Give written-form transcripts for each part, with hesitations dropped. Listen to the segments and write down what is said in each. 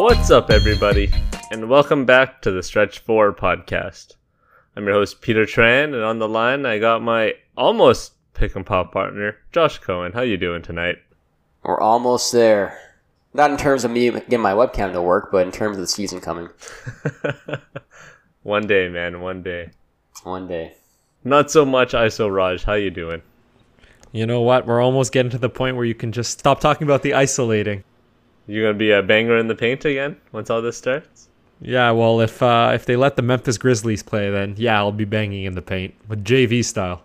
What's up, everybody, and welcome back to the Stretch 4 podcast. I'm your host, Peter Tran, and on the line, I got my almost pick and pop partner, Josh Cohen. How you doing tonight? We're almost there. Not in terms of me getting my webcam to work, but in terms of the season coming. One day, man, one day. One day. Not so much ISO Raj. How you doing? You know what? We're almost getting to the point where you can just stop talking about the isolating. You gonna be a banger in the paint again once all this starts? Yeah, well, if they let the Memphis Grizzlies play, then yeah, I'll be banging in the paint with JV style.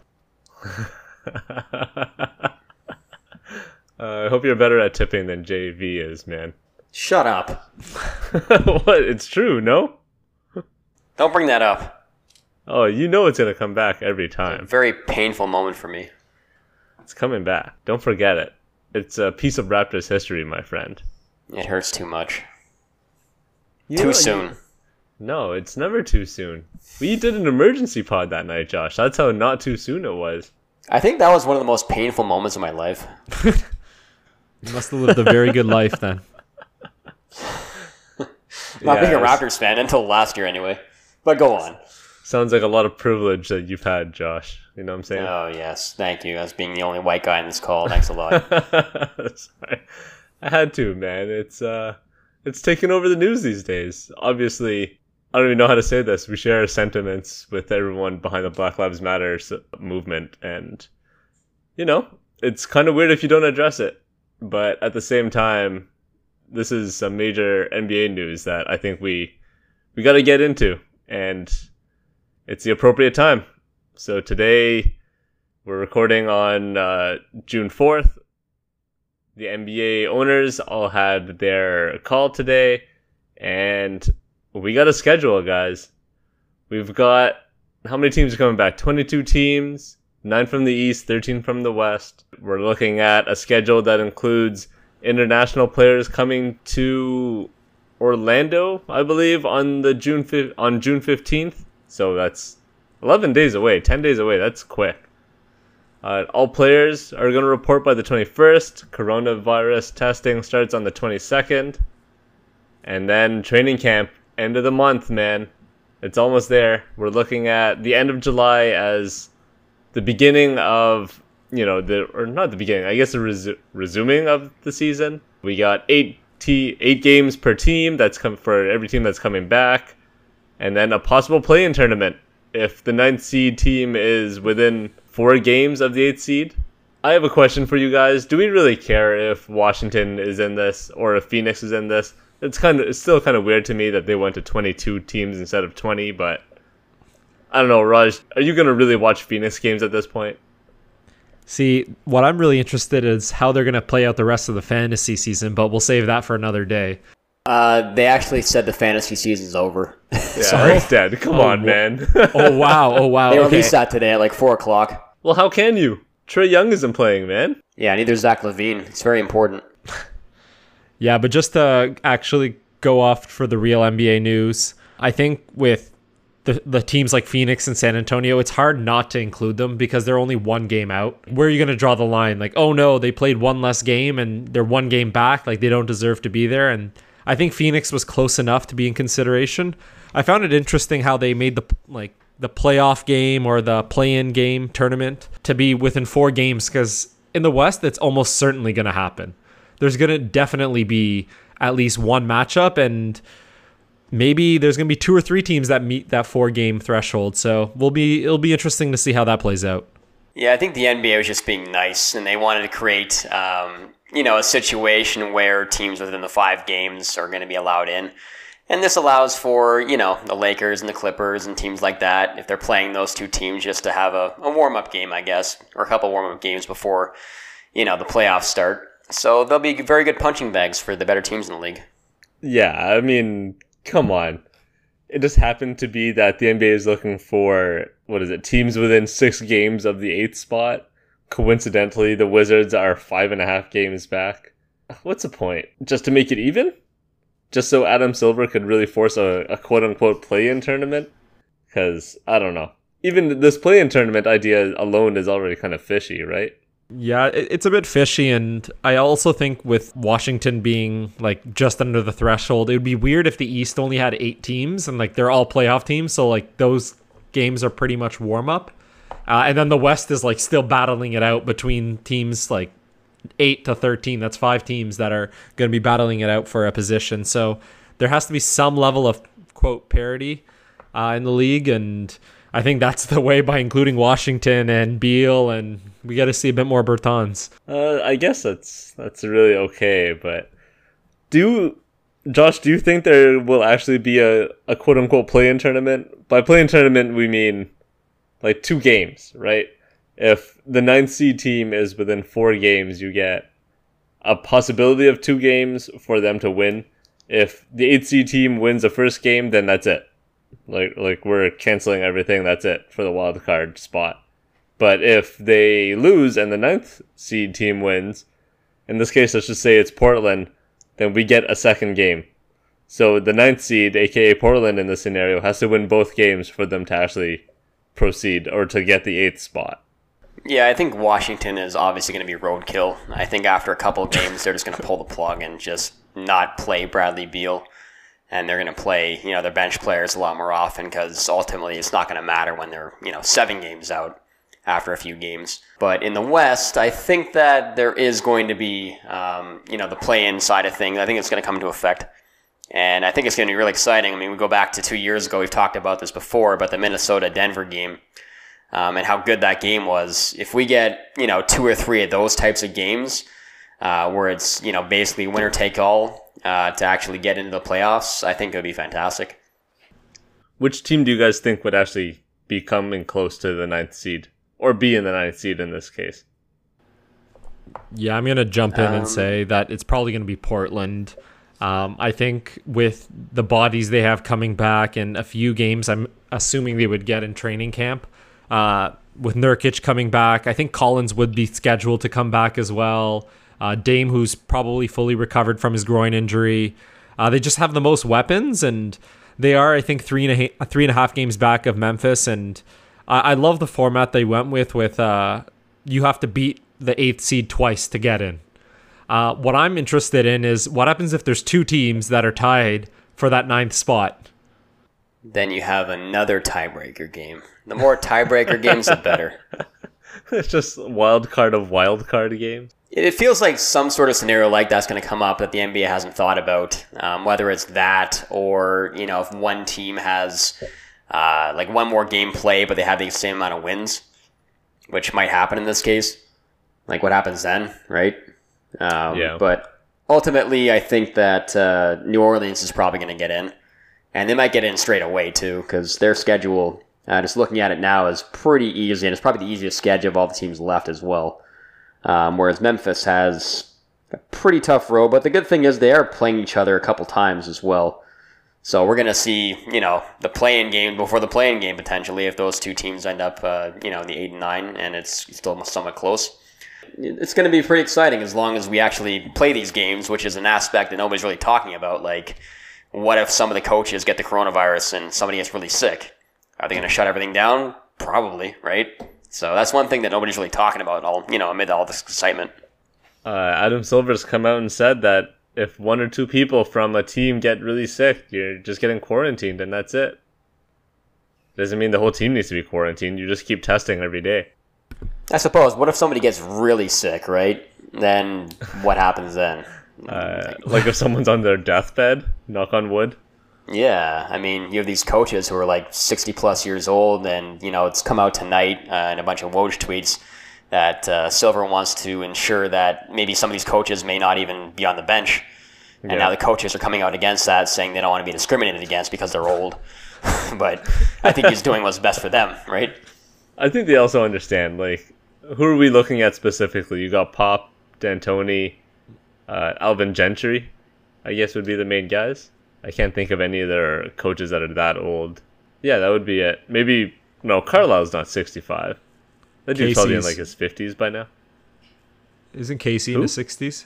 I hope you're better at tipping than JV is, man. Shut up. What? It's true, no? Don't bring that up. Oh, you know it's gonna come back every It's time. a very painful moment for me. It's coming back. Don't forget it. It's a piece of Raptors history, my friend. It hurts too much. You Too know, soon. No, it's never too soon. We did an emergency pod that night, Josh. That's how not too soon it was. I think that was one of the most painful moments of my life. You must have lived a very good life then. Not being a Yes. Raptors fan until last year anyway. But go on. Sounds like a lot of privilege that you've had, Josh. You know what I'm saying? Oh, yes. Thank you. As being the only white guy in this call. Thanks a lot. Sorry. I had to, man. It's taking over the news these days. Obviously, I don't even know how to say this. We share our sentiments with everyone behind the Black Lives Matter movement, and you know, it's kind of weird if you don't address it. But at the same time, this is some major NBA news that I think we got to get into, and it's the appropriate time. So today, we're recording on June 4th. The NBA owners all had their call today, and we got a schedule, guys. We've got, how many teams are coming back? 22 teams, 9 from the East, 13 from the West. We're looking at a schedule that includes international players coming to Orlando, I believe, on June 15th. So that's 11 days away, 10 days away. That's quick. All players are going to report by the 21st. Coronavirus testing starts on the 22nd. And then training camp, end of the month, man. It's almost there. We're looking at the end of July as the beginning of, or not the beginning, I guess the resuming of the season. We got 8 games per team. That's for every team that's coming back. And then a possible play-in tournament if the 9th seed team is within 4 games of the 8th seed. I have a question for you guys. Do we really care if Washington is in this or if Phoenix is in this? It's still kind of weird to me that they went to 22 teams instead of 20, but I don't know, Raj, are you going to really watch Phoenix games at this point? See, what I'm really interested in is how they're going to play out the rest of the fantasy season, but we'll save that for another day. They actually said the fantasy season's over. Yeah, Sorry? it's dead. Come on, man. Oh, wow. They Okay. released that today at like 4 o'clock. Well, how can you? Trae Young isn't playing, man. Yeah, neither Zach LaVine. It's very important. Yeah, but just to actually go off for the real NBA news, I think with the teams like Phoenix and San Antonio, it's hard not to include them because they're only 1 game out. Where are you going to draw the line? Like, oh no, they played 1 less game and they're 1 game back. Like, they don't deserve to be there. And I think Phoenix was close enough to be in consideration. I found it interesting how they made the playoff game or the play-in game tournament to be within 4 games, because in the West, it's almost certainly going to happen. There's going to definitely be at least 1 matchup, and maybe there's going to be 2 or 3 teams that meet that 4-game threshold. So it'll be interesting to see how that plays out. Yeah, I think the NBA was just being nice, and they wanted to create, a situation where teams within the 5 games are going to be allowed in. And this allows for, the Lakers and the Clippers and teams like that, if they're playing those 2 teams, just to have a warm-up game, I guess, or a couple warm-up games before, the playoffs start. So they'll be very good punching bags for the better teams in the league. Yeah, I mean, come on. It just happened to be that the NBA is looking for, teams within 6 games of the 8th spot. Coincidentally, the Wizards are 5.5 games back. What's the point? Just to make it even? Just so Adam Silver could really force a quote-unquote play-in tournament? Because, I don't know. Even this play-in tournament idea alone is already kind of fishy, right? Yeah, it's a bit fishy, and I also think with Washington being like just under the threshold, it would be weird if the East only had 8 teams and like they're all playoff teams, so like those games are pretty much warm up, and then the West is like still battling it out between teams like 8 to 13. That's 5 teams that are going to be battling it out for a position. So there has to be some level of quote parity in the league, and I think that's the way by including Washington and Beal, and we got to see a bit more Bertans. I guess that's really okay, but Josh, do you think there will actually be a quote unquote play-in tournament? By play-in tournament, we mean like 2 games, right? If the 9th seed team is within 4 games, you get a possibility of 2 games for them to win. If the 8th seed team wins the first game, then that's it. Like we're canceling everything. That's it for the wild card spot. But if they lose and the 9th seed team wins, in this case, let's just say it's Portland, then we get a second game. So the 9th seed, aka Portland in this scenario, has to win both games for them to actually proceed or to get the 8th spot. Yeah, I think Washington is obviously going to be roadkill. I think after a couple of games, they're just going to pull the plug and just not play Bradley Beal. And they're going to play, their bench players a lot more often because ultimately it's not going to matter when they're, 7 games out after a few games. But in the West, I think that there is going to be, the play-in side of things. I think it's going to come into effect. And I think it's going to be really exciting. I mean, we go back to 2 years ago. We've talked about this before, about the Minnesota-Denver game and how good that game was. If we get, 2 or 3 of those types of games where it's, basically winner take all, to actually get into the playoffs, I think it would be fantastic. Which team do you guys think would actually be coming close to the 9th seed? Or be in the 9th seed in this case? Yeah, I'm going to jump in and say that it's probably going to be Portland. I think with the bodies they have coming back and a few games I'm assuming they would get in training camp, with Nurkic coming back, I think Collins would be scheduled to come back as well. Dame, who's probably fully recovered from his groin injury. They just have the most weapons, and they are, I think, 3.5 games back of Memphis. And I love the format they went with you have to beat the 8th seed twice to get in. What I'm interested in is what happens if there's 2 teams that are tied for that 9th spot. Then you have another tiebreaker game. The more tiebreaker games, the better. It's just wild card of wild card games. It feels like some sort of scenario like that's going to come up that the NBA hasn't thought about, whether it's that or, if one team has like one more game play, but they have the same amount of wins, which might happen in this case. Like what happens then, right? Yeah. But ultimately, I think that New Orleans is probably going to get in. And they might get in straight away, too, because their schedule, just looking at it now, is pretty easy. And it's probably the easiest schedule of all the teams left as well. Whereas Memphis has a pretty tough road. But the good thing is they are playing each other a couple times as well. So we're going to see, the play-in game before the play-in game potentially if those 2 teams end up, in the 8 and 9 and it's still somewhat close. It's going to be pretty exciting as long as we actually play these games, which is an aspect that nobody's really talking about. Like, what if some of the coaches get the coronavirus and somebody gets really sick? Are they going to shut everything down? Probably, right? So that's one thing that nobody's really talking about amid all this excitement. Adam Silver's come out and said that if 1 or 2 people from a team get really sick, you're just getting quarantined and that's it. Doesn't mean the whole team needs to be quarantined. You just keep testing every day. I suppose. What if somebody gets really sick, right? Then what happens then? Like if someone's on their deathbed, knock on wood. Yeah, I mean, you have these coaches who are like 60 plus years old, and it's come out tonight in a bunch of Woj tweets that Silver wants to ensure that maybe some of these coaches may not even be on the bench. And now the coaches are coming out against that, saying they don't want to be discriminated against because they're old. But I think he's doing what's best for them, right? I think they also understand, like, who are we looking at specifically? You got Pop, D'Antoni, Alvin Gentry, I guess would be the main guys. I can't think of any of their coaches that are that old. Yeah, that would be it. Maybe, no, Carlisle's not 65. That dude's probably in like his 50s by now. Isn't Casey in his 60s?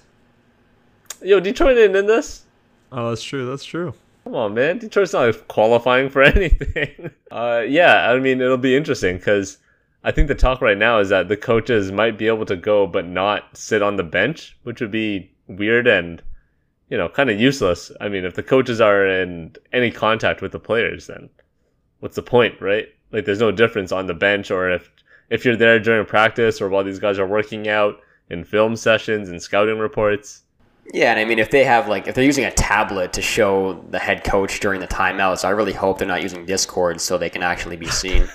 Yo, Detroit ain't in this. Oh, that's true. That's true. Come on, man. Detroit's not qualifying for anything. Yeah, I mean, it'll be interesting because I think the talk right now is that the coaches might be able to go but not sit on the bench, which would be weird and, kind of useless. I mean, if the coaches are in any contact with the players, then what's the point, right? Like, there's no difference on the bench, or if you're there during practice or while these guys are working out in film sessions and scouting reports. Yeah, and I mean, if they're using a tablet to show the head coach during the timeouts, I really hope they're not using Discord so they can actually be seen.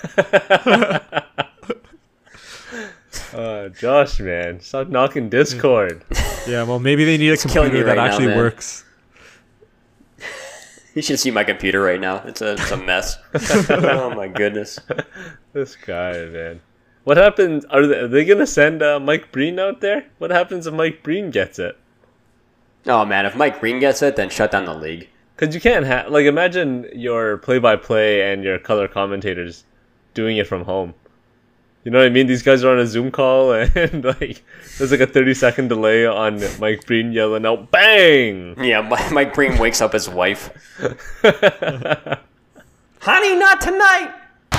Josh, man, stop knocking Discord. Yeah, well, maybe they need a computer that actually works. You should see my computer right now. It's a mess. Oh my goodness. This guy, man. What happens? Are they going to send Mike Breen out there? What happens if Mike Breen gets it? Oh man, if Mike Breen gets it, then shut down the league. Because you can't imagine your play-by-play and your color commentators doing it from home. You know what I mean? These guys are on a Zoom call and there's like a 30-second delay on Mike Breen yelling out, "Bang!" Yeah, Mike Breen wakes up his wife. Honey, not tonight!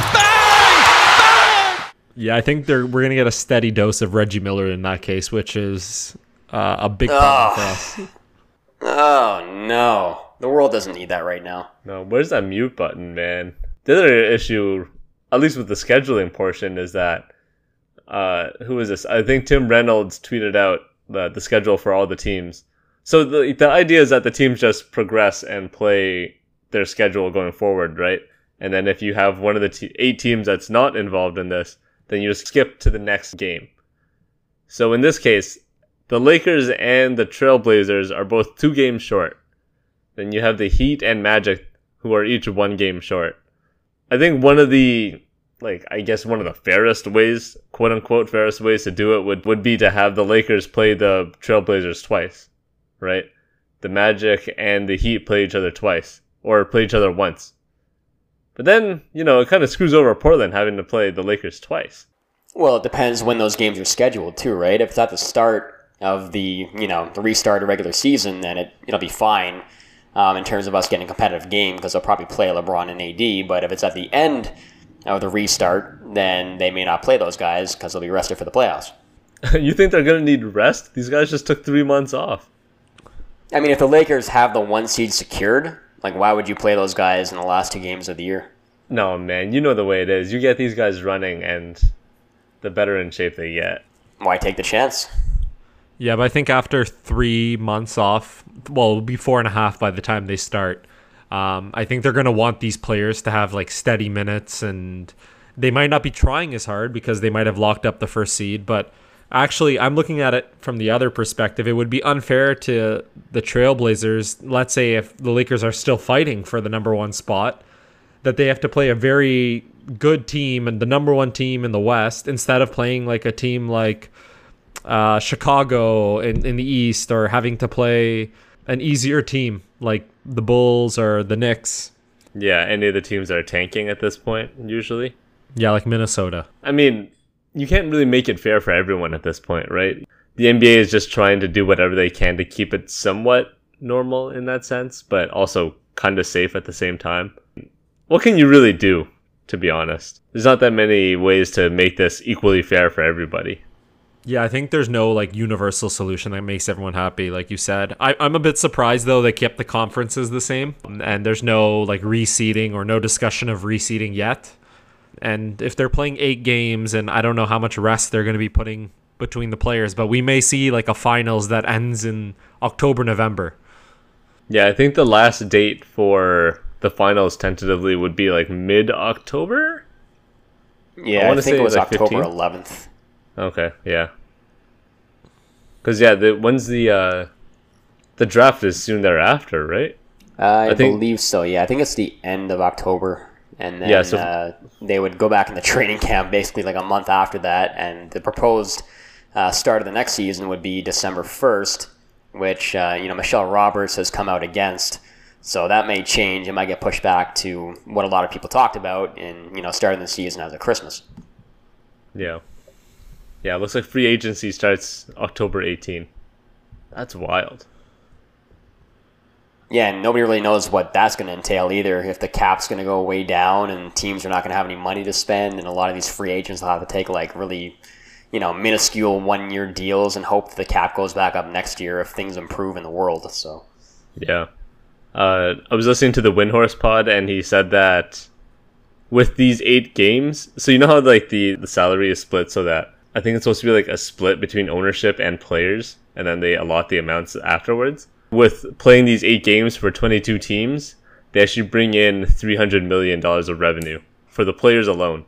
Bang! Yeah, I think we're going to get a steady dose of Reggie Miller in that case, which is a big problem for us. Oh, no. The world doesn't need that right now. No, where's that mute button, man? The other issue, at least with the scheduling portion, is that who is this? I think Tim Reynolds tweeted out the schedule for all the teams. So the idea is that the teams just progress and play their schedule going forward, right? And then if you have one of the 8 teams that's not involved in this, then you just skip to the next game. So in this case, the Lakers and the Trailblazers are both 2 games short. Then you have the Heat and Magic, who are each 1 game short. I think one of the fairest ways, quote unquote fairest ways to do it would be to have the Lakers play the Trailblazers twice, right? The Magic and the Heat play each other twice, or play each other once. But then, it kind of screws over Portland having to play the Lakers twice. Well, it depends when those games are scheduled too, right? If it's at the start of the restart of regular season, then it'll be fine in terms of us getting a competitive game because they'll probably play LeBron and AD. But if it's at the end of the restart, then they may not play those guys because they'll be rested for the playoffs. You think they're going to need rest? These guys just took 3 months off. I mean, if the Lakers have the 1 seed secured, why would you play those guys in the last 2 games of the year? No, man, you know the way it is. You get these guys running, and the better in shape they get. Why take the chance? Yeah, but I think after 3 months off, well, it'll be 4.5 by the time they start. I think they're going to want these players to have steady minutes, and they might not be trying as hard because they might have locked up the first seed. But actually, I'm looking at it from the other perspective. It would be unfair to the Trailblazers. Let's say if the Lakers are still fighting for the number 1 spot, that they have to play a very good team and the number 1 team in the West instead of playing a team like Chicago in the East, or having to play an easier team like the Bulls or the Knicks. Yeah, any of the teams that are tanking at this point, usually. Yeah, like Minnesota. I mean, you can't really make it fair for everyone at this point, right? The NBA is just trying to do whatever they can to keep it somewhat normal in that sense, but also kind of safe at the same time. What can you really do, to be honest? There's not that many ways to make this equally fair for everybody. Yeah, I think there's no universal solution that makes everyone happy, like you said. I'm a bit surprised, though, they kept the conferences the same, and there's no reseeding or no discussion of reseeding yet. And if they're playing 8 games, and I don't know how much rest they're going to be putting between the players, but we may see a finals that ends in October, November. Yeah, I think the last date for the finals tentatively would be mid-October? Yeah, I think it was October 11th. Okay, yeah. Because, when's the draft is soon thereafter, right? I believe so, yeah. I think it's the end of October. And then they would go back in the training camp basically a month after that. And the proposed start of the next season would be December 1st, which, Michelle Roberts has come out against. So that may change. It might get pushed back to what a lot of people talked about in, starting the season as a Christmas. Yeah. Yeah, it looks like free agency starts October 18. That's wild. Yeah, and nobody really knows what that's going to entail either. If the cap's going to go way down and teams are not going to have any money to spend, and a lot of these free agents will have to take like really, minuscule 1-year deals and hope that the cap goes back up next year if things improve in the world. So, yeah. I was listening to the Windhorse pod, and he said that with these 8 games, so you know how like the salary is split, so that I think it's supposed to be like a split between ownership and players, and then they allot the amounts afterwards. With playing these 8 games for 22 teams, they actually bring in $300 million of revenue for the players alone.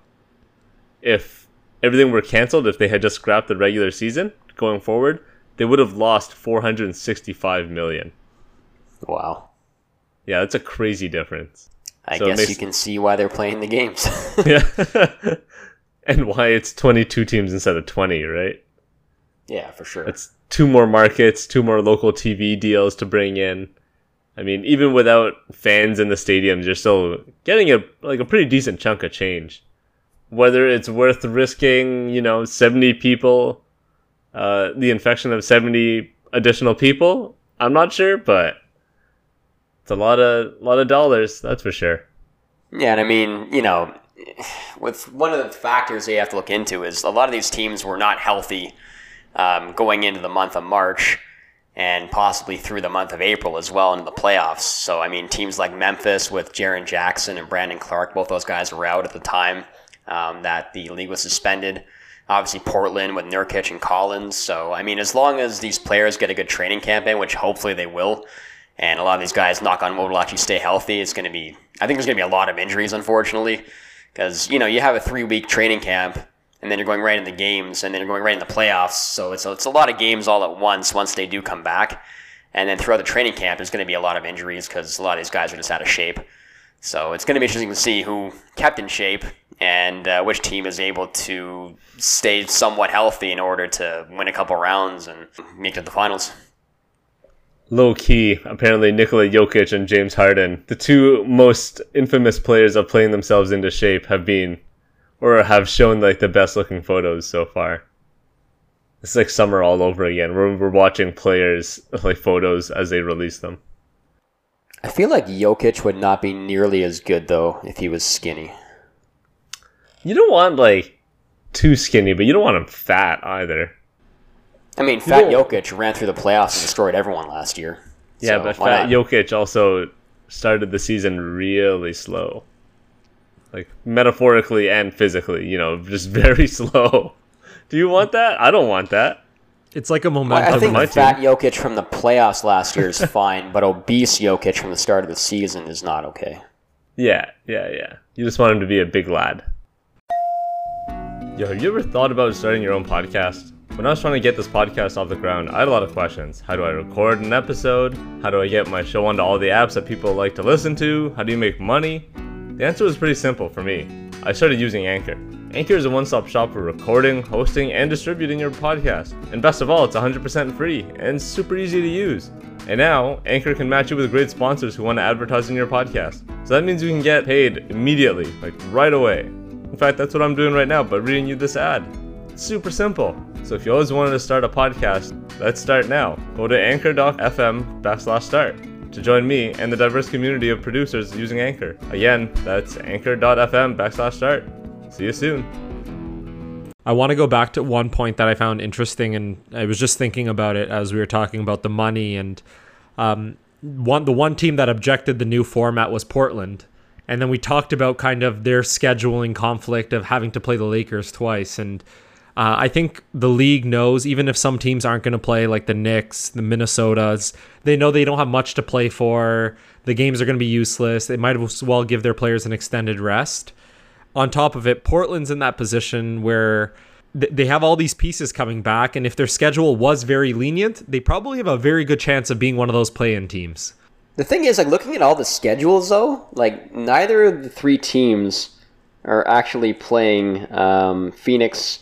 If everything were canceled, if they had just scrapped the regular season going forward, they would have lost $465 million. Wow. Yeah, that's a crazy difference. I guess you can see why they're playing the games. Yeah. And why it's 22 teams instead of 20, right? Yeah, for sure. It's 2 more markets, 2 more local TV deals to bring in. I mean, even without fans in the stadiums, you're still getting a pretty decent chunk of change. Whether it's worth risking, 70 people, the infection of 70 additional people, I'm not sure, but it's a lot of dollars, that's for sure. Yeah, and I mean, with one of the factors they have to look into is a lot of these teams were not healthy going into the month of March and possibly through the month of April as well into the playoffs. So, I mean, teams like Memphis with Jaren Jackson and Brandon Clark, both those guys were out at the time that the league was suspended. Obviously, Portland with Nurkic and Collins. So, I mean, as long as these players get a good training camp in, which hopefully they will, and a lot of these guys, knock on wood, will actually stay healthy, I think there's going to be a lot of injuries, unfortunately, because, you have a 3-week training camp, and then you're going right in the games, and then you're going right in the playoffs. So it's a lot of games all at once they do come back. And then throughout the training camp, there's going to be a lot of injuries because a lot of these guys are just out of shape. So it's going to be interesting to see who kept in shape and which team is able to stay somewhat healthy in order to win a couple rounds and make it to the finals. Low key, apparently Nikola Jokic and James Harden, the 2 most infamous players of playing themselves into shape, have shown like the best looking photos so far. It's like summer all over again. We're watching players like photos as they release them. I feel like Jokic would not be nearly as good though if he was skinny. You don't want like too skinny, but you don't want him fat either. I mean, fat Jokic ran through the playoffs and destroyed everyone last year. Yeah, but fat Jokic also started the season really slow. Like, metaphorically and physically, just very slow. Do you want that? I don't want that. It's like a momentum. I think fat Jokic from the playoffs last year is fine, but obese Jokic from the start of the season is not okay. Yeah. You just want him to be a big lad. Yo, have you ever thought about starting your own podcast? When I was trying to get this podcast off the ground, I had a lot of questions. How do I record an episode? How do I get my show onto all the apps that people like to listen to? How do you make money? The answer was pretty simple for me. I started using Anchor. Anchor is a one-stop shop for recording, hosting, and distributing your podcast. And best of all, it's 100% free and super easy to use. And now, Anchor can match you with great sponsors who want to advertise in your podcast. So that means you can get paid immediately, like right away. In fact, that's what I'm doing right now, but reading you this ad. It's super simple. So if you always wanted to start a podcast, let's start now. Go to anchor.fm/start to join me and the diverse community of producers using Anchor. Again, that's anchor.fm/start. See you soon. I want to go back to one point that I found interesting, and I was just thinking about it as we were talking about the money. And the one team that objected the new format was Portland. And then we talked about kind of their scheduling conflict of having to play the Lakers twice. And I think the league knows, even if some teams aren't going to play, like the Knicks, the Minnesotas, they know they don't have much to play for. The games are going to be useless. They might as well give their players an extended rest. On top of it, Portland's in that position where they have all these pieces coming back, and if their schedule was very lenient, they probably have a very good chance of being one of those play-in teams. The thing is, like, looking at all the schedules, though, like, neither of the 3 teams are actually playing Phoenix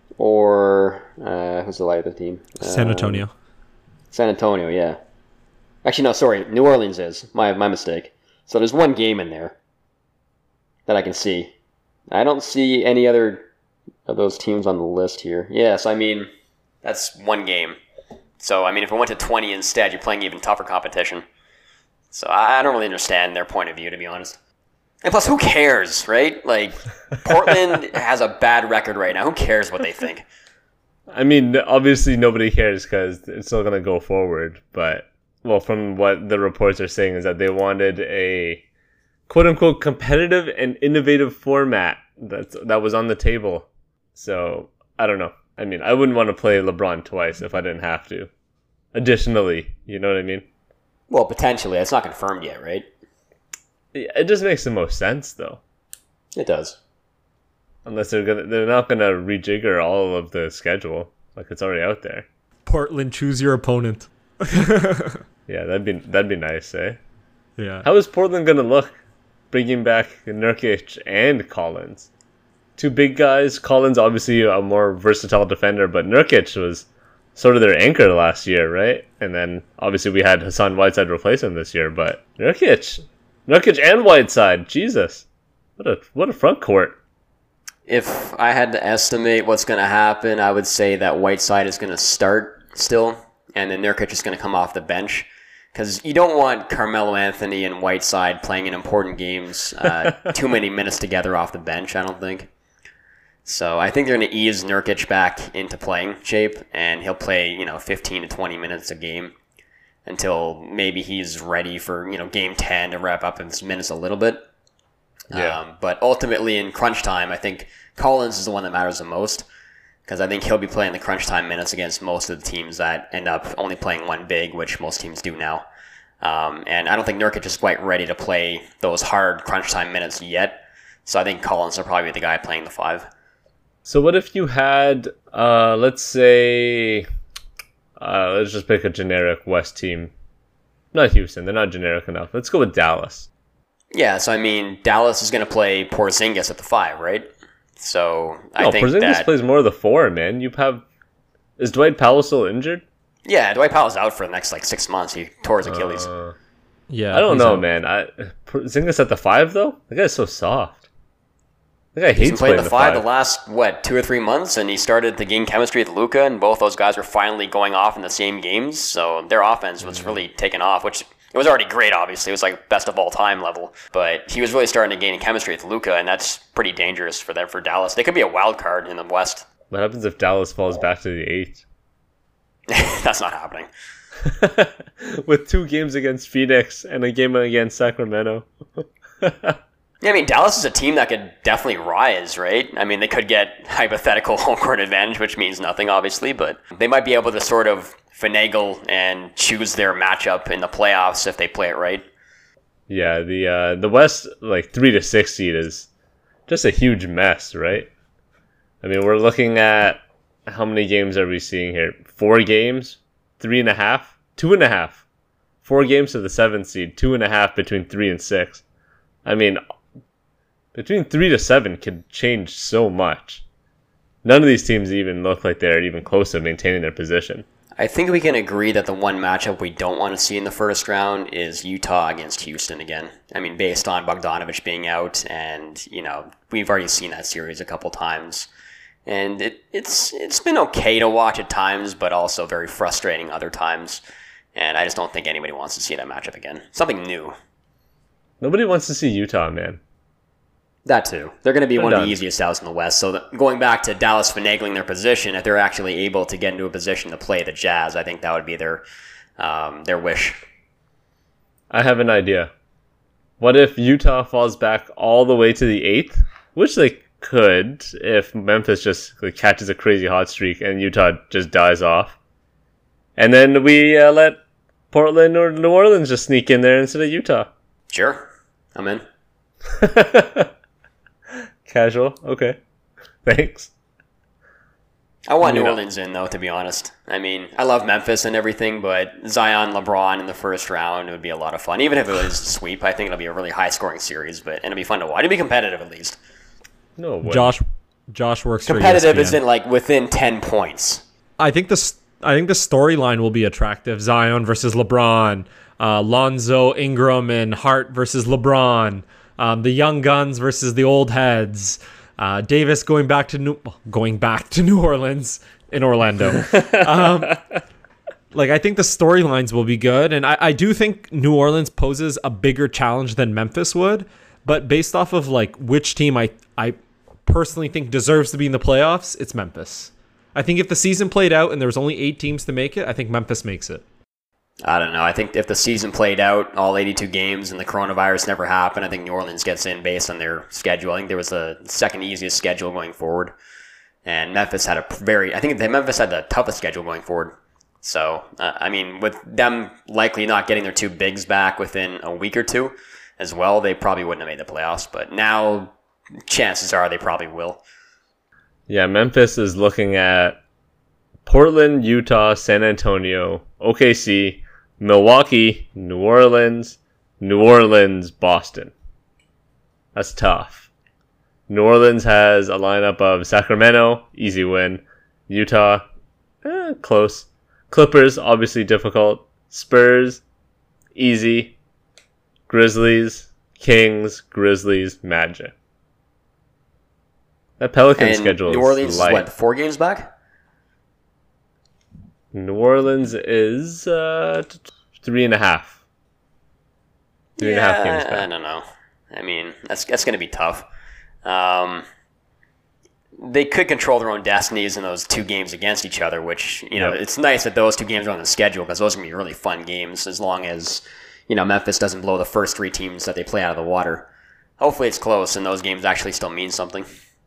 or who's the other team? San Antonio. San Antonio, yeah. Actually, no, sorry, New Orleans is. My mistake. So there's one game in there that I can see. I don't see any other of those teams on the list here. Yes, I mean, that's one game. So, I mean, if it went to 20 instead, you're playing even tougher competition. So I don't really understand their point of view, to be honest. And plus, who cares, right? Like, Portland has a bad record right now. Who cares what they think? I mean, obviously nobody cares because it's still going to go forward. But, well, from what the reports are saying is that they wanted a quote-unquote competitive and innovative format that was on the table. So, I don't know. I mean, I wouldn't want to play LeBron twice if I didn't have to. Additionally, you know what I mean? Well, potentially. It's not confirmed yet, right? Yeah, it just makes the most sense, though. It does. Unless they're not gonna rejigger all of the schedule, like it's already out there. Portland, choose your opponent. Yeah, that'd be nice, eh? Yeah. How is Portland gonna look, bringing back Nurkic and Collins? Two big guys. Collins obviously a more versatile defender, but Nurkic was sort of their anchor last year, right? And then obviously we had Hassan Whiteside replace him this year, but Nurkic and Whiteside, Jesus, what a front court. If I had to estimate what's going to happen, I would say that Whiteside is going to start still, and then Nurkic is going to come off the bench. Because you don't want Carmelo Anthony and Whiteside playing in important games too many minutes together off the bench, I don't think. So I think they're going to ease Nurkic back into playing shape, and he'll play 15 to 20 minutes a game until maybe he's ready for game 10 to wrap up his minutes a little bit. Yeah. But ultimately in crunch time, I think Collins is the one that matters the most, because I think he'll be playing the crunch time minutes against most of the teams that end up only playing one big, which most teams do now. And I don't think Nurkic is quite ready to play those hard crunch time minutes yet. So I think Collins will probably be the guy playing the 5. So what if you had, let's say, let's just pick a generic West team. Not Houston, they're not generic enough. Let's go with Dallas. Yeah, so I mean, Dallas is going to play Porzingis at the 5, right? So I think Porzingis that plays more of the 4, man. Is Dwight Powell still injured? Yeah, Dwight Powell's out for the next 6 months. He tore his Achilles. Yeah. I don't know, man. Porzingis at the 5 though. The guy's so soft. The guy He's been hates playing playing the 5 the last 2 or 3 months, and he started to gain chemistry with Luka, and both those guys were finally going off in the same games. So their offense was really taking off, which it was already great. Obviously, it was best of all time level, but he was really starting to gain chemistry with Luka, and that's pretty dangerous for them for Dallas. They could be a wild card in the West. What happens if Dallas falls back to the 8? That's not happening. With 2 games against Phoenix and a game against Sacramento. Yeah, I mean, Dallas is a team that could definitely rise, right? I mean, they could get hypothetical home court advantage, which means nothing, obviously, but they might be able to sort of finagle and choose their matchup in the playoffs if they play it right. Yeah, the West 3 to 6 seed is just a huge mess, right? I mean, we're looking at how many games are we seeing here? 4 games, 3.5, 2.5. 4 games to the 7th seed, 2.5 between 3 and 6. I mean, between 3 to 7 could change so much. None of these teams even look like they're even close to maintaining their position. I think we can agree that the one matchup we don't want to see in the first round is Utah against Houston again. I mean, based on Bogdanovich being out, and we've already seen that series a couple times, and it's been okay to watch at times, but also very frustrating other times. And I just don't think anybody wants to see that matchup again. Something new. Nobody wants to see Utah, man. That too. They're going to be They're one done. of the easiest outs in the West. So going back to Dallas finagling their position, if they're actually able to get into a position to play the Jazz, I think that would be their wish. I have an idea. What if Utah falls back all the way to the 8th? Which they could if Memphis just catches a crazy hot streak and Utah just dies off. And then we let Portland or New Orleans just sneak in there instead of Utah. Sure. I'm in. Casual. Okay. Thanks. I want New Orleans in, though, to be honest. I mean, I love Memphis and everything, but Zion, LeBron in the first round would be a lot of fun. Even if it was a sweep, I think it'll be a really high-scoring series, and it'll be fun to watch. It'll be competitive, at least. No way. Josh works Competitive for ESPN. is in, within 10 points. I think the storyline will be attractive. Zion versus LeBron, Lonzo, Ingram, and Hart versus LeBron, the young guns versus the old heads, Davis going back to New Orleans in Orlando. Like, I think the storylines will be good, and I do think New Orleans poses a bigger challenge than Memphis would, but based off of, like, which team I personally think deserves to be in the playoffs, it's Memphis. I think if the season played out and there was only 8 teams to make it, I think Memphis makes it. I don't know. I think if the season played out, all 82 games, and the coronavirus never happened, I think New Orleans gets in based on their schedule. I think there was the second easiest schedule going forward, and Memphis had Memphis had the toughest schedule going forward. So, I mean, with them likely not getting their 2 bigs back within a week or two as well, they probably wouldn't have made the playoffs. But now, chances are they probably will. Yeah, Memphis is looking at Portland, Utah, San Antonio, OKC, Milwaukee, New Orleans, Boston. That's tough. New Orleans has a lineup of Sacramento, easy win. Utah, close. Clippers, obviously difficult. Spurs, easy. Grizzlies, Kings, Grizzlies, Magic. That Pelican schedule New Orleans is light. Is what, 4 games back? New Orleans is 3.5. 3.5 games back. I don't know. I mean, that's going to be tough. They could control their own destinies in those 2 games against each other, which, It's nice that those 2 games are on the schedule because those are going to be really fun games as long as, Memphis doesn't blow the first 3 teams that they play out of the water. Hopefully it's close and those games actually still mean something.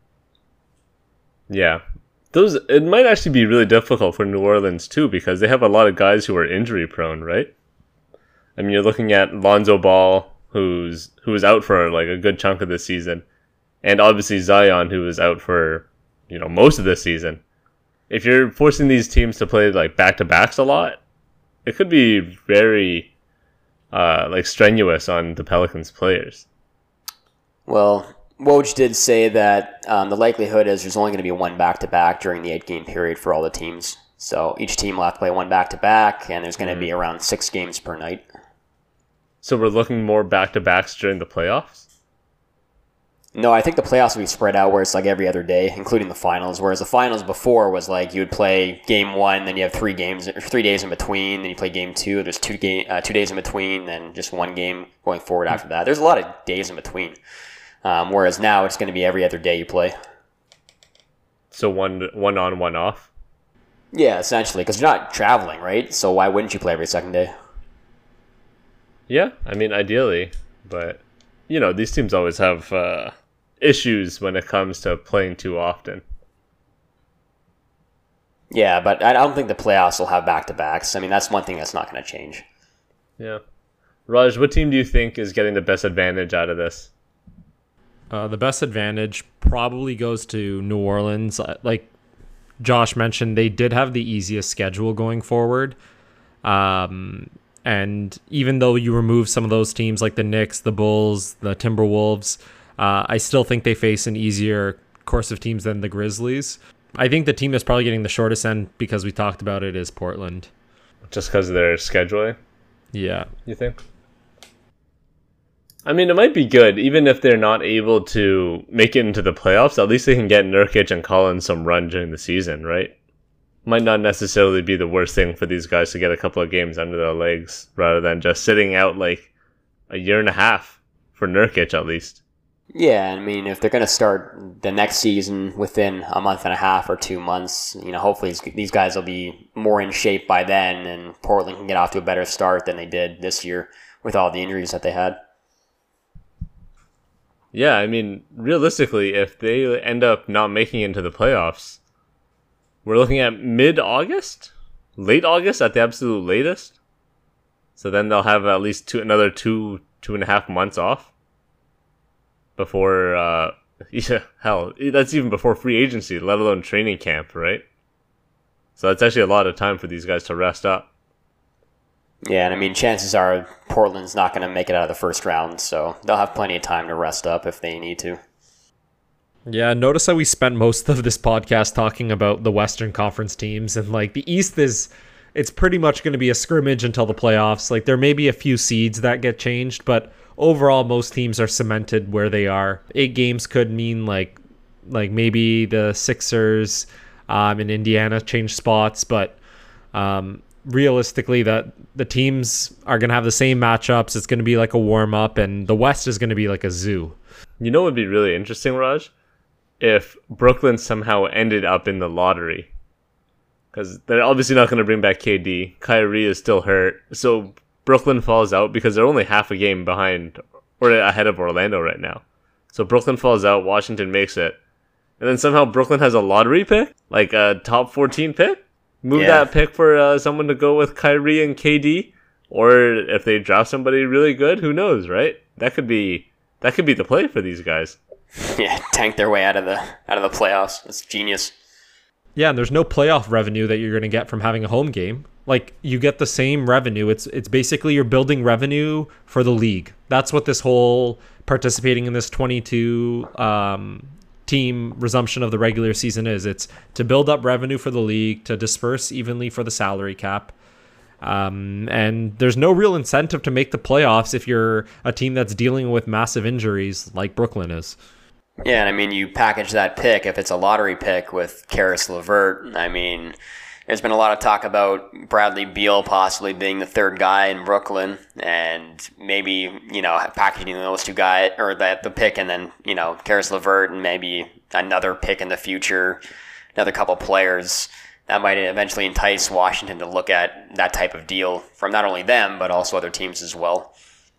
Yeah. It might actually be really difficult for New Orleans too because they have a lot of guys who are injury prone, right? I mean, you're looking at Lonzo Ball, who was out for like a good chunk of this season, and obviously Zion, who was out for most of this season. If you're forcing these teams to play like back-to-backs a lot, it could be very strenuous on the Pelicans players. Well, Woj did say that the likelihood is there's only going to be 1 back-to-back during the 8-game period for all the teams. So each team will have to play 1 back-to-back, and there's going to be around 6 games per night. So we're looking more back-to-backs during the playoffs? No, I think the playoffs will be spread out where it's like every other day, including the finals. Whereas the finals before was like you would play game 1, then you have 3 days in between, then you play game 2. There's 2 days in between, then just 1 game going forward after that. There's a lot of days in between. Whereas now it's going to be every other day you play. So one on, one off? Yeah, essentially, because you're not traveling, right? So why wouldn't you play every second day? Yeah, I mean, ideally. But, these teams always have issues when it comes to playing too often. Yeah, but I don't think the playoffs will have back-to-backs. I mean, that's one thing that's not going to change. Yeah. Raj, what team do you think is getting the best advantage out of this? The best advantage probably goes to New Orleans. Like Josh mentioned, they did have the easiest schedule going forward. And even though you remove some of those teams like the Knicks, the Bulls, the Timberwolves, I still think they face an easier course of teams than the Grizzlies. I think the team that's probably getting the shortest end, because we talked about it, is Portland. Just because of their scheduling? Yeah. You think? I mean, it might be good, even if they're not able to make it into the playoffs. At least they can get Nurkic and Collins some run during the season, right? Might not necessarily be the worst thing for these guys to get a couple of games under their legs, rather than just sitting out like a year and a half for Nurkic, at least. Yeah, I mean, if they're going to start the next season within a month and a half or 2 months, hopefully these guys will be more in shape by then, and Portland can get off to a better start than they did this year with all the injuries that they had. Yeah, I mean, realistically, if they end up not making it into the playoffs, we're looking at mid-August? Late August at the absolute latest? So then they'll have at least another 2.5 months off before, that's even before free agency, let alone training camp, right? So that's actually a lot of time for these guys to rest up. Yeah, and I mean, chances are Portland's not going to make it out of the first round, so they'll have plenty of time to rest up if they need to. Yeah, notice how we spent most of this podcast talking about the Western Conference teams, and like the East it's pretty much going to be a scrimmage until the playoffs. Like there may be a few seeds that get changed, but overall most teams are cemented where they are. 8 games could mean like maybe the Sixers and Indiana change spots, but realistically that the teams are going to have the same matchups. It's going to be like a warm up, and the West is going to be like a zoo. You know what would be really interesting, Raj? If Brooklyn somehow ended up in the lottery. Because they're obviously not going to bring back KD. Kyrie is still hurt. So Brooklyn falls out because they're only half a game behind or ahead of Orlando right now. So Brooklyn falls out, Washington makes it. And then somehow Brooklyn has a lottery pick? Like a top 14 pick? Move that pick for someone to go with Kyrie and KD? Or if they draft somebody really good, who knows, right? That could be the play for these guys. Yeah, tank their way out of the playoffs. That's genius. Yeah, and there's no playoff revenue that you're going to get from having a home game. Like, you get the same revenue. It's basically you're building revenue for the league. That's what this whole participating in this 22 team resumption of the regular season is. It's to build up revenue for the league, to disperse evenly for the salary cap. And there's no real incentive to make the playoffs if you're a team that's dealing with massive injuries like Brooklyn is. Yeah, and I mean, you package that pick, if it's a lottery pick with Karis LeVert, I mean, there's been a lot of talk about Bradley Beal possibly being the third guy in Brooklyn, and maybe, packaging those two guys, or the pick, and then, Karis LeVert, and maybe another pick in the future, another couple players. That might eventually entice Washington to look at that type of deal from not only them, but also other teams as well.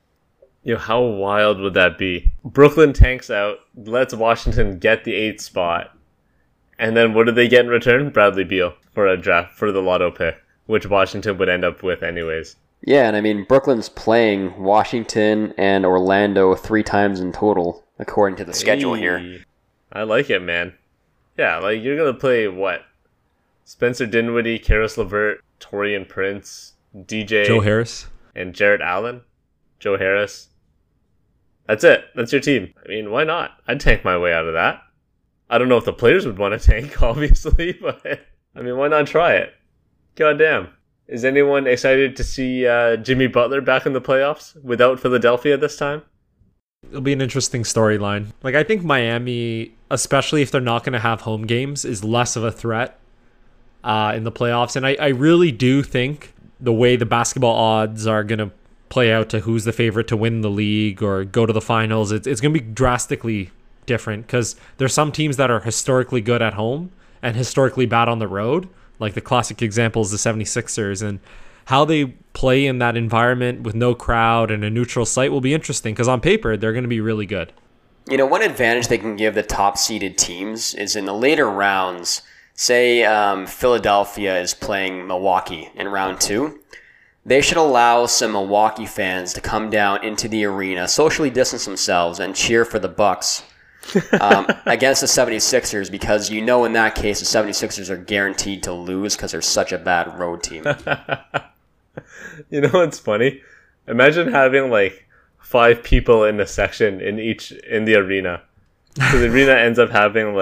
How wild would that be? Brooklyn tanks out, lets Washington get the 8th spot, and then what do they get in return? Bradley Beal for a draft, for the lotto pick, which Washington would end up with anyways. Yeah, and I mean, Brooklyn's playing Washington and Orlando 3 times in total, according to the schedule here. I like it, man. Yeah, like, you're going to play, what? Spencer Dinwiddie, Karis LeVert, Taurean Prince, DJ... Joe Harris. And Jarrett Allen. Joe Harris. That's it. That's your team. I mean, why not? I'd tank my way out of that. I don't know if the players would want to tank, obviously, but I mean, why not try it? Goddamn. Is anyone excited to see Jimmy Butler back in the playoffs without Philadelphia this time? It'll be an interesting storyline. Like, I think Miami, especially if they're not going to have home games, is less of a threat in the playoffs. And I really do think the way the basketball odds are going to play out to who's the favorite to win the league or go to the finals, it's going to be drastically different because there's some teams that are historically good at home and historically bad on the road. Like the classic example is the 76ers, and how they play in that environment with no crowd and a neutral site will be interesting because on paper they're going to be really good. One advantage they can give the top seeded teams is in the later rounds. Say Philadelphia is playing Milwaukee in round 2. They should allow some Milwaukee fans to come down into the arena, socially distance themselves, and cheer for the Bucks against the 76ers because in that case the 76ers are guaranteed to lose because they're such a bad road team. You know what's funny? Imagine having like 5 people in a section in the arena. So the arena ends up having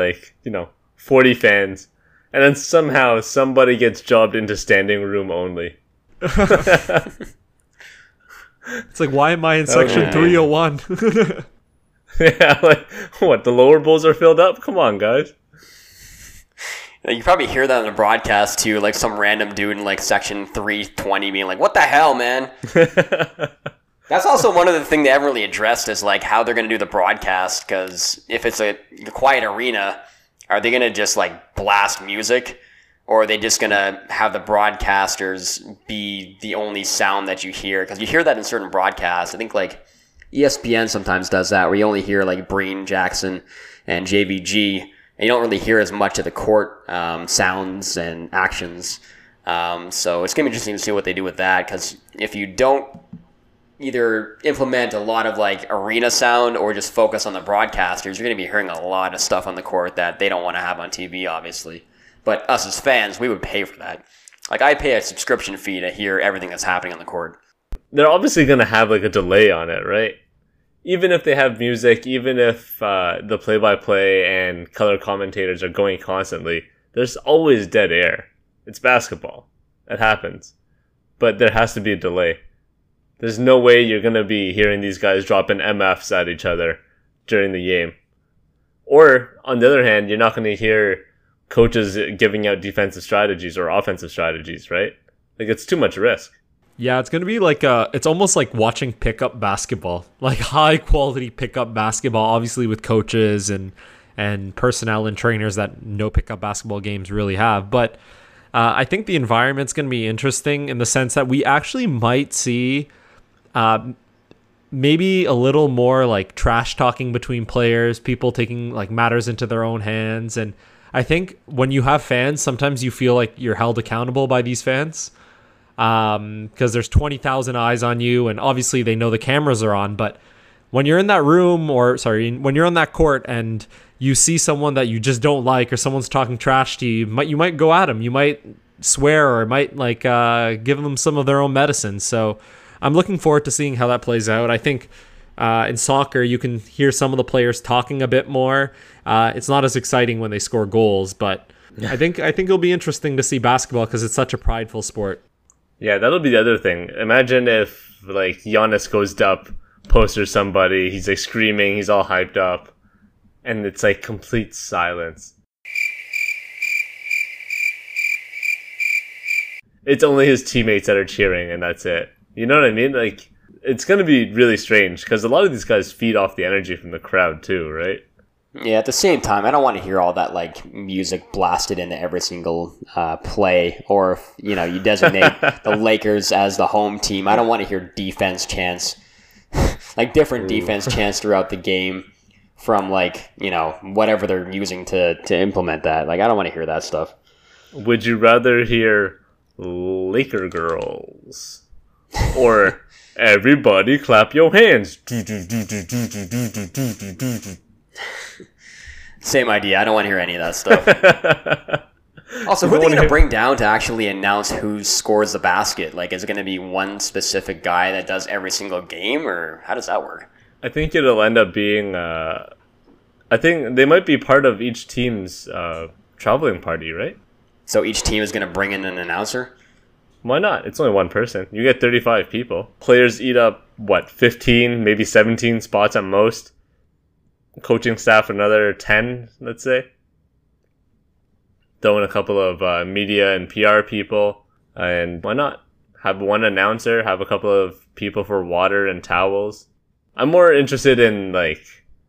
40 fans, and then somehow somebody gets jobbed into standing room only. It's like, why am I in section 301? Yeah, what, the lower bowls are filled up? Come on, guys. You probably hear that on the broadcast too, like some random dude in section 320 being like, what the hell, man? That's also one of the things they haven't really addressed is how they're going to do the broadcast, because if it's a quiet arena, are they going to just blast music? Or are they just going to have the broadcasters be the only sound that you hear? Because you hear that in certain broadcasts. I think ESPN sometimes does that, where you only hear Breen, Jackson, and JVG, and you don't really hear as much of the court sounds and actions. So it's going to be interesting to see what they do with that, because if you don't either implement a lot of arena sound or just focus on the broadcasters, you're going to be hearing a lot of stuff on the court that they don't want to have on TV, obviously. But us as fans, we would pay for that. I pay a subscription fee to hear everything that's happening on the court. They're obviously going to have a delay on it, right? Even if they have music, even if the play-by-play and color commentators are going constantly, there's always dead air. It's basketball. It happens. But there has to be a delay. There's no way you're going to be hearing these guys dropping MFs at each other during the game. Or, on the other hand, you're not going to hear coaches giving out defensive strategies or offensive strategies, right? Like, it's too much risk. Yeah, it's going to be like it's almost like watching pickup basketball, like high quality pickup basketball, obviously with coaches and personnel and trainers that no pickup basketball games really have. But I think the environment's going to be interesting in the sense that we actually might see maybe a little more like trash talking between players, people taking like matters into their own hands. And I think when you have fans, sometimes you feel like you're held accountable by these fans. Because there's 20,000 eyes on you, and obviously they know the cameras are on. But when you're in that room, when you're on that court and you see someone that you just don't like, or someone's talking trash to you, you might go at them. You might swear, or might like give them some of their own medicine. So I'm looking forward to seeing how that plays out. I think in soccer you can hear some of the players talking a bit more. It's not as exciting when they score goals, but I think it'll be interesting to see basketball because it's such a prideful sport. Yeah, that'll be the other thing. Imagine if, like, Giannis goes up, posters somebody, he's, like, screaming, he's all hyped up, and it's, like, complete silence. It's only his teammates that are cheering, and that's it. You know what I mean? Like, it's gonna be really strange, because a lot of these guys feed off the energy from the crowd, too, right? Yeah, at the same time, I don't want to hear all that like music blasted into every single play, or if, you know, you designate the Lakers as the home team. I don't want to hear defense chants, like different defense chants throughout the game from like, you know, whatever they're using to implement that. Like, I don't want to hear that stuff. Would you rather hear Laker girls or everybody clap your hands? Same idea. I don't want to hear any of that stuff. Also, who are they going to bring down to actually announce who scores the basket? Like, is it going to be one specific guy that does every single game, or how does that work? I think it'll end up being... I think they might be part of each team's traveling party, right? So each team is going to bring in an announcer? Why not? It's only one person. You get 35 people. Players eat up, 15, maybe 17 spots at most. Coaching staff another 10, let's say. Throw in a couple of media and PR people. And why not? Have one announcer, have a couple of people for water and towels. I'm more interested in, like,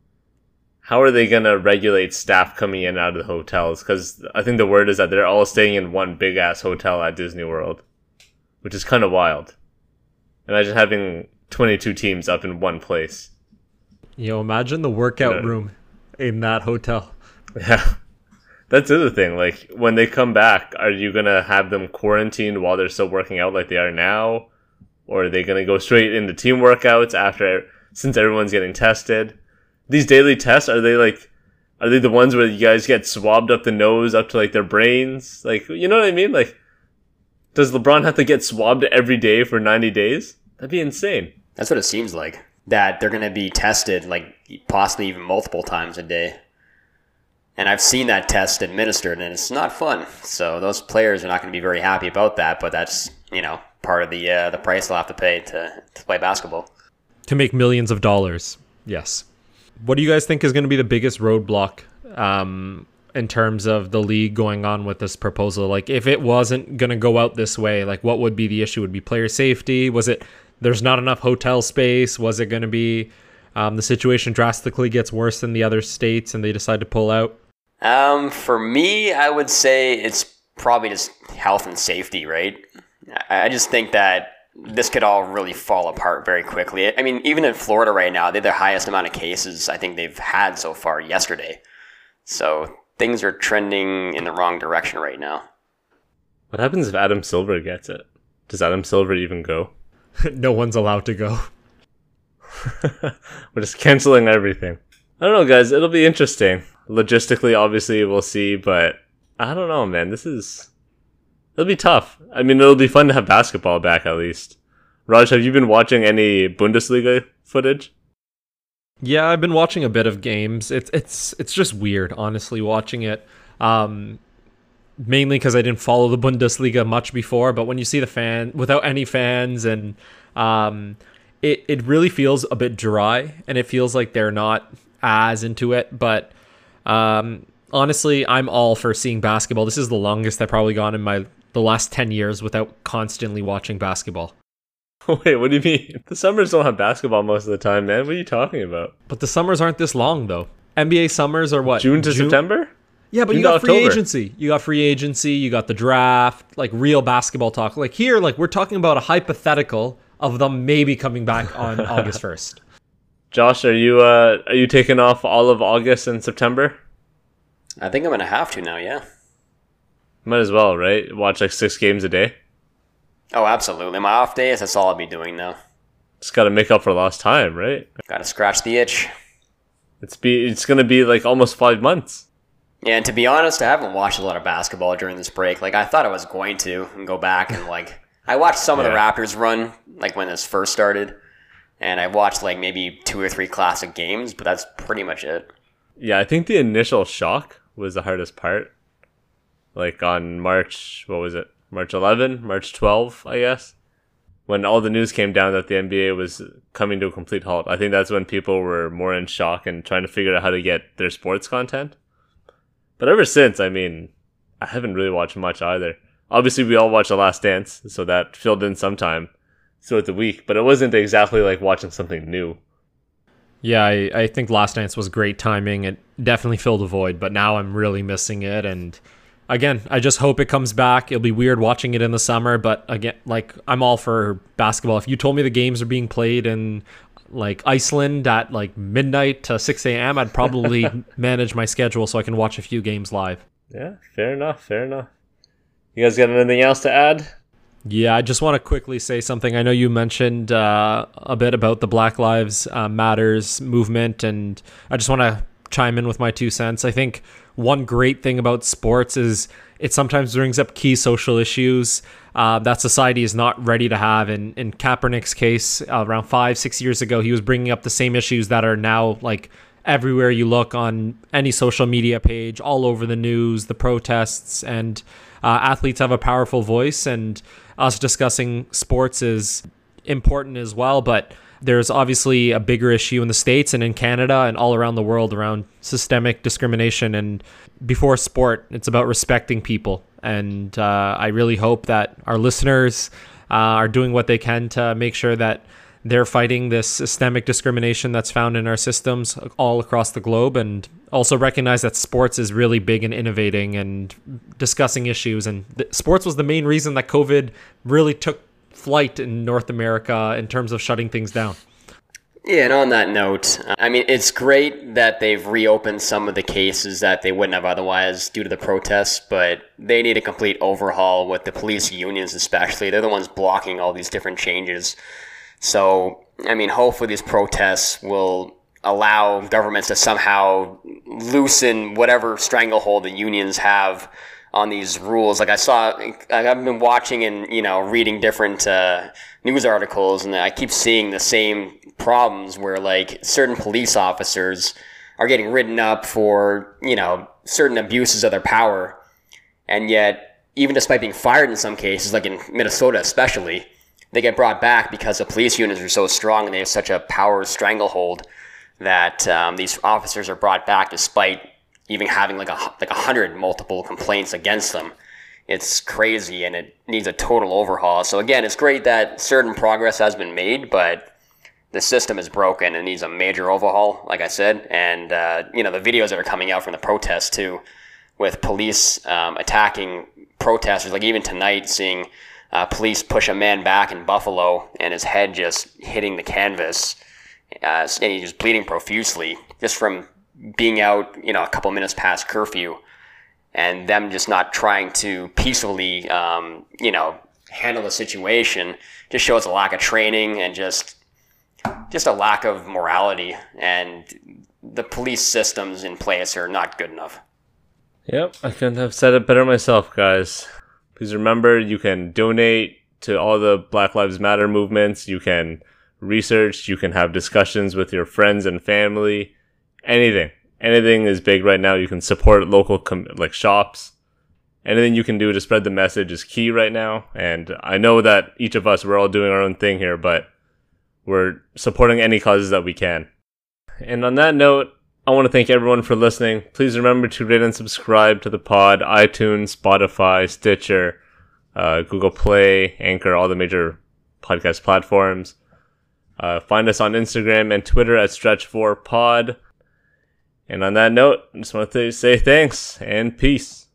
how are they going to regulate staff coming in and out of the hotels? Because I think the word is that they're all staying in one big-ass hotel at Disney World, which is kind of wild. Imagine having 22 teams up in one place. Imagine the workout room in that hotel. Yeah. That's the other thing. Like, when they come back, are you going to have them quarantined while they're still working out like they are now? Or are they going to go straight into team workouts since everyone's getting tested? These daily tests, are they the ones where you guys get swabbed up the nose up to like their brains? Like, you know what I mean? Like, does LeBron have to get swabbed every day for 90 days? That'd be insane. That's what it seems like. That they're going to be tested like possibly even multiple times a day. And I've seen that test administered, and it's not fun. So those players are not going to be very happy about that, but that's, part of the price they'll have to pay to play basketball. To make millions of dollars, yes. What do you guys think is going to be the biggest roadblock in terms of the league going on with this proposal? Like, if it wasn't going to go out this way, like, what would be the issue? Would it be player safety? Was it there's not enough hotel space? Was it going to be the situation drastically gets worse than the other states and they decide to pull out? For me, I would say it's probably just health and safety, right? I just think that this could all really fall apart very quickly. I mean, even in Florida right now, they have the highest amount of cases I think they've had so far yesterday. So things are trending in the wrong direction right now. What happens if Adam Silver gets it? Does Adam Silver even go? No one's allowed to go. We're just canceling everything. I don't know, guys. It'll be interesting. Logistically, obviously, we'll see, but I don't know, man. It'll be tough. I mean, it'll be fun to have basketball back, at least. Raj, have you been watching any Bundesliga footage? Yeah, I've been watching a bit of games. It's just weird, honestly, watching it. Mainly because I didn't follow the Bundesliga much before, but when you see the without any fans, and it really feels a bit dry, and it feels like they're not as into it. But honestly, I'm all for seeing basketball. This is the longest I've probably gone in my the last 10 years without constantly watching basketball. Wait, what do you mean? The summers don't have basketball most of the time, man. What are you talking about? But the summers aren't this long, though. NBA summers are what? June to September? Yeah, but June you got to free October. agency. You got free agency. You got the draft, like real basketball talk. Like here, like we're talking about a hypothetical of them maybe coming back on August 1st. Josh, are you taking off all of August and September? I think I'm going to have to now, yeah. Might as well, right? Watch like 6 games a day. Oh, absolutely. My off days, that's all I'll be doing now. Just got to make up for lost time, right? Got to scratch the itch. It's going to be like almost 5 months. Yeah, and to be honest, I haven't watched a lot of basketball during this break. Like, I thought I was going to and go back and, like, I watched some of the Raptors run, like, when this first started. And I watched, like, maybe 2 or 3 classic games, but that's pretty much it. Yeah, I think the initial shock was the hardest part. Like on March 11, March 12, I guess. When all the news came down that the NBA was coming to a complete halt. I think that's when people were more in shock and trying to figure out how to get their sports content. But ever since, I mean, I haven't really watched much either. Obviously, we all watched The Last Dance, so that filled in some time throughout the week. But it wasn't exactly like watching something new. Yeah, I think Last Dance was great timing. It definitely filled a void, but now I'm really missing it. And again, I just hope it comes back. It'll be weird watching it in the summer, but again, like I'm all for basketball. If you told me the games are being played in like Iceland at like midnight to 6 a.m., I'd probably manage my schedule so I can watch a few games live. Yeah, fair enough. You guys got anything else to add? Yeah, I just want to quickly say something. I know you mentioned a bit about the Black Lives Matters movement, and I just want to chime in with my 2 cents. I think one great thing about sports is it sometimes brings up key social issues that society is not ready to have. In Kaepernick's case, around 5-6 years ago, he was bringing up the same issues that are now like everywhere you look on any social media page, all over the news, the protests, and athletes have a powerful voice, and us discussing sports is important as well. But there's obviously a bigger issue in the States and in Canada and all around the world around systemic discrimination. And before sport, it's about respecting people. And I really hope that our listeners are doing what they can to make sure that they're fighting this systemic discrimination that's found in our systems all across the globe, and also recognize that sports is really big in innovating and discussing issues. And sports was the main reason that COVID really took flight in North America in terms of shutting things down. Yeah, and on that note, I mean, it's great that they've reopened some of the cases that they wouldn't have otherwise due to the protests, but they need a complete overhaul with the police unions especially. They're the ones blocking all these different changes. So, I mean, hopefully these protests will allow governments to somehow loosen whatever stranglehold the unions have on these rules. Like I've been watching and, reading different news articles, and I keep seeing the same problems where like certain police officers are getting written up for, certain abuses of their power. And yet, even despite being fired in some cases, like in Minnesota especially, they get brought back because the police unions are so strong and they have such a power stranglehold that these officers are brought back despite even having like 100 multiple complaints against them. It's crazy, and it needs a total overhaul. So again, it's great that certain progress has been made, but the system is broken and needs a major overhaul, like I said. And the videos that are coming out from the protests too, with police attacking protesters, like even tonight, seeing police push a man back in Buffalo and his head just hitting the canvas, and he's just bleeding profusely just from being out, a couple minutes past curfew, and them just not trying to peacefully, handle the situation just shows a lack of training and just a lack of morality, and the police systems in place are not good enough. Yep, I couldn't have said it better myself, guys. Please remember, you can donate to all the Black Lives Matter movements. You can research. You can have discussions with your friends and family. Anything is big right now. You can support local shops. Anything you can do to spread the message is key right now. And I know that each of us, we're all doing our own thing here, but we're supporting any causes that we can. And on that note, I want to thank everyone for listening. Please remember to rate and subscribe to the pod, iTunes, Spotify, Stitcher, Google Play, Anchor, all the major podcast platforms. Find us on Instagram and Twitter at Stretch4Pod. And on that note, I just want to say thanks and peace.